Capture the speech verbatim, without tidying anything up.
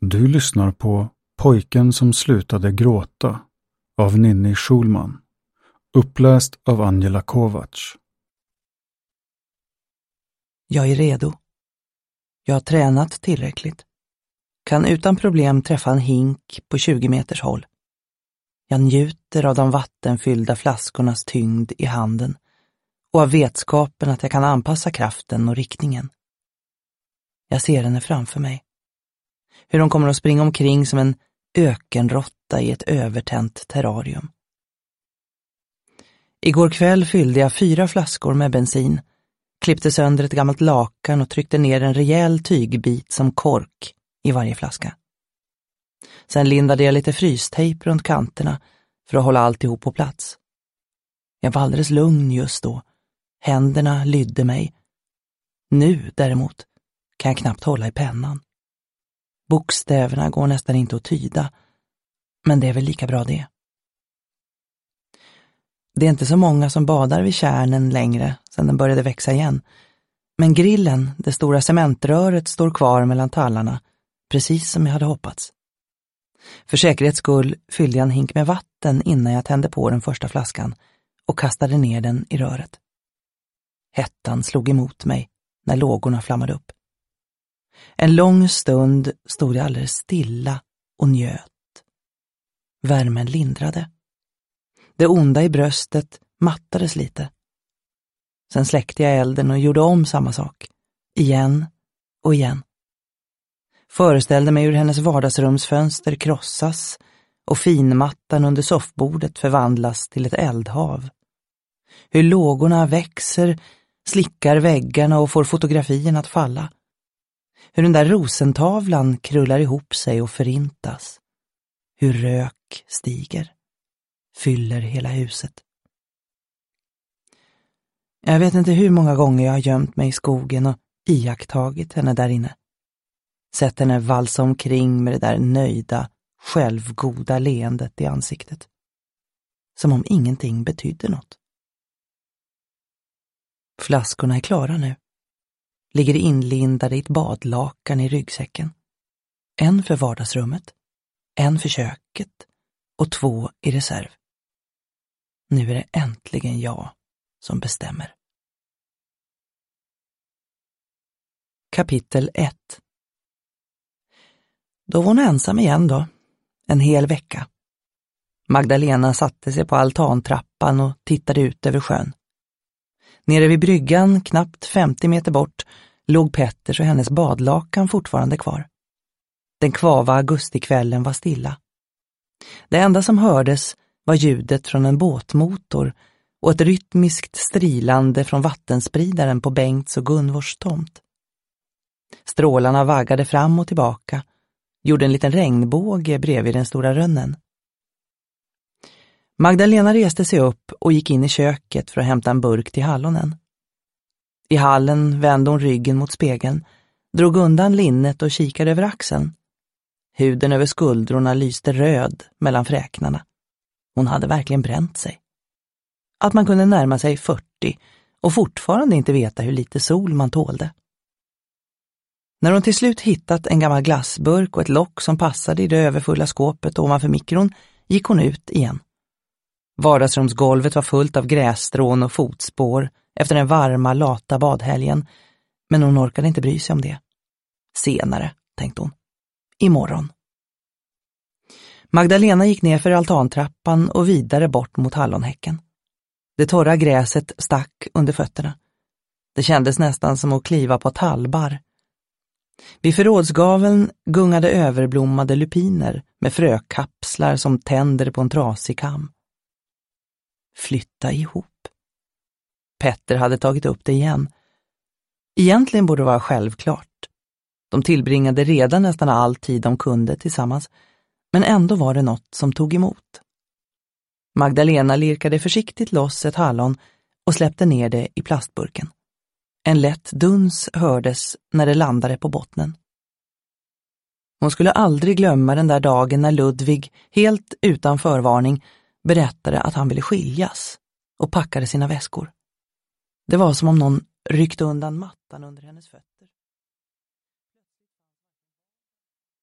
Du lyssnar på Pojken som slutade gråta av Ninni Schulman. Uppläst av Angela Kovacs. Jag är redo. Jag har tränat tillräckligt. Kan utan problem träffa en hink på tjugo meters håll. Jag njuter av de vattenfyllda flaskornas tyngd i handen och av vetskapen att jag kan anpassa kraften och riktningen. Jag ser henne framför mig. Hur hon kommer att springa omkring som en ökenrotta i ett övertänt terrarium. Igår kväll fyllde jag fyra flaskor med bensin, klippte sönder ett gammalt lakan och tryckte ner en rejäl tygbit som kork i varje flaska. Sen lindade jag lite frystejp runt kanterna för att hålla alltihop på plats. Jag var alldeles lugn just då. Händerna lydde mig. Nu däremot kan jag knappt hålla i pennan. Bokstäverna går nästan inte att tyda, men det är väl lika bra det. Det är inte så många som badar vid kärnen längre sedan den började växa igen. Men grillen, det stora cementröret, står kvar mellan tallarna, precis som jag hade hoppats. För säkerhets skull fyllde jag en hink med vatten innan jag tände på den första flaskan och kastade ner den i röret. Hettan slog emot mig när lågorna flammade upp. En lång stund stod jag alldeles stilla och njöt. Värmen lindrade. Det onda i bröstet mattades lite. Sen släckte jag elden och gjorde om samma sak. Igen och igen. Föreställde mig hur hennes vardagsrumsfönster krossas och finmattan under soffbordet förvandlas till ett eldhav. Hur lågorna växer, slickar väggarna och får fotografierna att falla. Hur den där rosentavlan krullar ihop sig och förintas. Hur rök stiger. Fyller hela huset. Jag vet inte hur många gånger jag har gömt mig i skogen och iakttagit henne där inne. Sett henne valsa omkring med det där nöjda, självgoda leendet i ansiktet. Som om ingenting betydde något. Flaskorna är klara nu. Ligger inlindade i ett badlakan i ryggsäcken. En för vardagsrummet, en för köket och två i reserv. Nu är det äntligen jag som bestämmer. Kapitel ett. Då var hon ensam igen då, en hel vecka. Magdalena satte sig på altantrappan och tittade ut över sjön. Nere vid bryggan, knappt femtio meter bort, låg Petters och hennes badlakan fortfarande kvar. Den kvava augustikvällen var stilla. Det enda som hördes var ljudet från en båtmotor och ett rytmiskt strilande från vattenspridaren på Bengts och Gunvors tomt. Strålarna vaggade fram och tillbaka, gjorde en liten regnbåge bredvid den stora rönnen. Magdalena reste sig upp och gick in i köket för att hämta en burk till hallonen. I hallen vände hon ryggen mot spegeln, drog undan linnet och kikade över axeln. Huden över skuldrorna lyste röd mellan fräknarna. Hon hade verkligen bränt sig. Att man kunde närma sig fyrtio och fortfarande inte veta hur lite sol man tålde. När hon till slut hittat en gammal glassburk och ett lock som passade i det överfulla skåpet ovanför mikron gick hon ut igen. Vardagsrumsgolvet var fullt av grässtrån och fotspår efter den varma, lata badhelgen, men hon orkade inte bry sig om det. Senare, tänkte hon. Imorgon. Magdalena gick ner för altantrappan och vidare bort mot hallonhäcken. Det torra gräset stack under fötterna. Det kändes nästan som att kliva på tallbar. Vid förrådsgaveln gungade överblommade lupiner med frökapslar som tänder på en trasig kam. Flytta ihop. Petter hade tagit upp det igen. Egentligen borde det vara självklart. De tillbringade redan nästan all tid de kunde tillsammans, men ändå var det något som tog emot. Magdalena lirkade försiktigt loss ett hallon och släppte ner det i plastburken. En lätt duns hördes när det landade på bottnen. Hon skulle aldrig glömma den där dagen när Ludvig, helt utan förvarning, berättade att han ville skiljas och packade sina väskor. Det var som om någon ryckte undan mattan under hennes fötter.